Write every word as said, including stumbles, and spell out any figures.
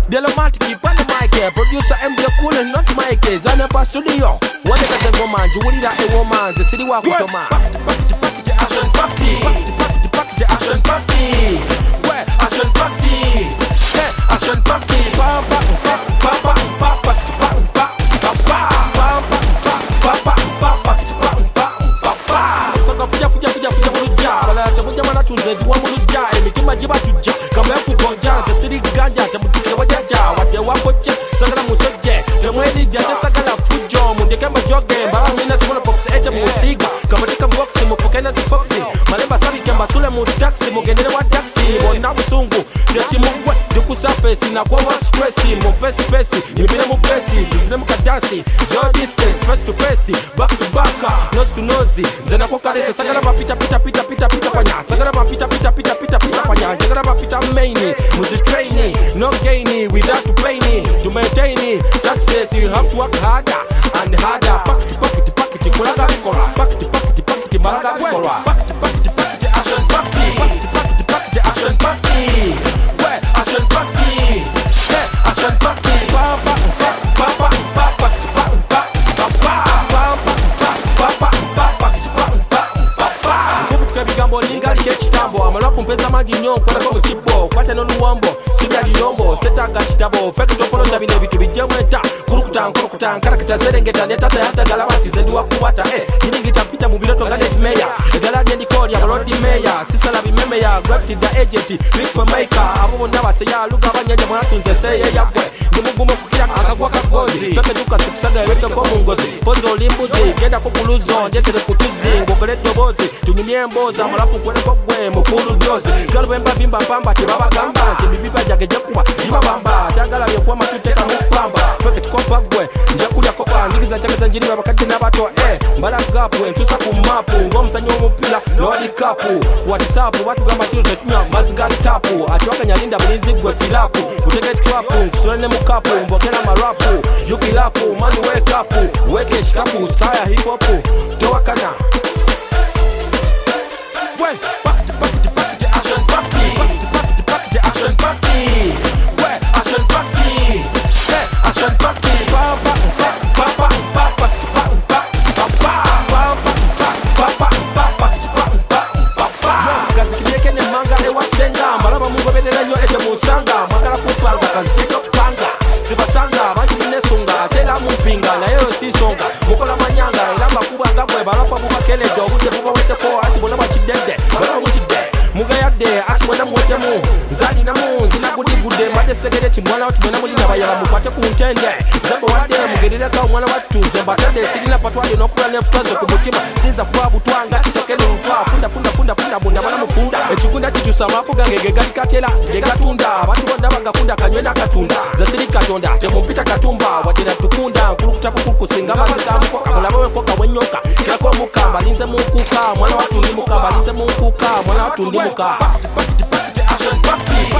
Delomatic on the mic, producer M D Cool and not Mike, Zanapa Studio. One of the woman, Julia a woman, the city walk to man. Action party, party, action party. Where action party? Hey, action party. Papa, papa, papa, papa, papa, papa, papa, papa. So go fuja fuja fuja fuja muluja. Wala tamuja mana tunze diwa muluja. Emitima jiba tuja. Kama kugonja, the city ganja. Tamuja wajaja. Wade wapoche, sagala musoje. Temweni jate sagala fujo. Mundeke majoge. Mbara mina simona boxe ete musiga. Kama tika mboxi mufokena zi foxi. Malemba sabi kemba sule mu taxi. Mugendele wa taxi. Mona musungu. Jechi mugwe. Dukusa fesi na kwa wa stressi. Mupesi pesi. Nyubile mupesi. Tuzine mukadansi. Zero distance. Face to face. Back to back. Nose to nose. Zena kwa kalese. Sagala mapita pita pita pita pita panya. Sagala mapita pita pita pita pita panya. Sagala mapita maini. Muzi traini. No gaini. Without to paini. To maintain success you have to work harder and harder. Packity packity packity. Kulaga bikora. Packity packity packity. Malaga bikora. Packity packity packity. Action party. Packity packity packity. Action party. Where action party? Hey, action party. Papa papa papa papa papa papa papa papa. Fubutuka bigambo lingali kechitambo. Amalapo mpeza maji nyonko kwa muchibo. Kwate no luwambo. Sibya liyombo. Seta gachitabo. Feki topolo tabine bitu bijemweta. Kurukuta kurukuta karakita serengeta netata hata galawati zendi wakuwata. Eh, yiningita pita mu biloto ngalet meya. Egaladi ndikoli abalodi meya. Sisala bimeme ya gravity the agent. Big for maker. Abo nabase ya luga banyanja mwanatunze seye yabwe. Ndumugumo kukira akagwa kagozi. Feke duka sikusaga weto ko mungozi. Pozo limbuzi genda ko kuluzo njetere kutuzi. Ngokole dobozi. Tunyimye mboza mulapu kwene ko gwe mufulu dozi. Galwemba bimba pamba tibaba gamba. Tibibiba jage jekwa. Jiba bamba. Tagala yokwa matuteka mupamba. Feke tukopa gwe. Njakulya kopa ndigiza chakeza njiri babakati nabato eh. Mbala gapu entusa ku mapu. Ngomsanyo mupila lodi kapu. WhatsApp watu gamba tino tetumya mazigari tapu. Atiwaka nyalinda mlizi gwe silapu. Utege trapu. Kusulene mukapu. Mbokela marapu. Yuki lapu. Mani wake up. Weke shikapu. Saya hip hopu. Towakana. Well, packity packity packity action party. Packity packity packity action party. Well, action party. Hey, action party. Papa papa papa papa papa papa papa papa. Kazi kideke ne manga ewa senga. Malaba mungo bedela nyo ete musanga. Magala kupanga kazi teko panga. Sibasanga banji nesunga. Tela mumpinga na yero si songa. Mukola manyanga ilamba kuba ngabwe balapa bubakele do bute buba wete ko ati bona bachidende. Bala muchide. Mugayade ati bona mwetemu. Zali na mu zina gudi gude made segede timwana watu bona mulina bayala mukwate ku ntende. Zabo wade mugerera ka mwana watu zemba tande silina patwade nokula nefutazo ku mutima. Sinza kuba butwanga kitokele ntwa funda funda funda funda bunda bana mufunda. Ekigunda kichusa mapu gangege gali katela gegatunda. Watu bona bagakunda kanywena katunda. Zasiri katonda temumpita katumba wadina tukunda kurukuta kukusinga mazika mko kabulawe ko kawenyoka kila kwa mukamba linze mukuka mwana watu ndi mukamba linze mukuka mwana watu ndi muka. Action party.